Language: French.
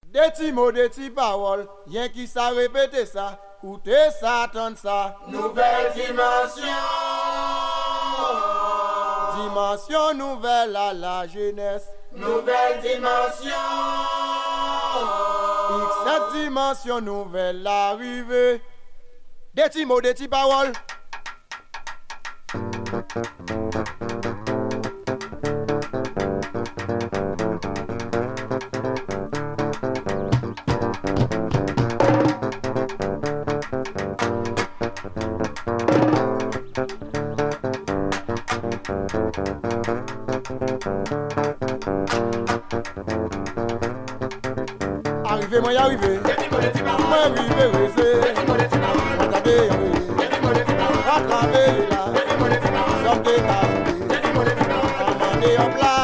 Des petits mots, des petites paroles, rien qui ça répéter ça, écoutez ça, attendre ça. Nouvelle dimension. Dimension nouvelle à la jeunesse. Nouvelle dimension. Cette dimension nouvelle arrivée. Des petits mots, des petites paroles. Arrivé, moi y arrivé. Moi arrivé, réser. Attendez, rattrapez là. Sortez, amendez en place.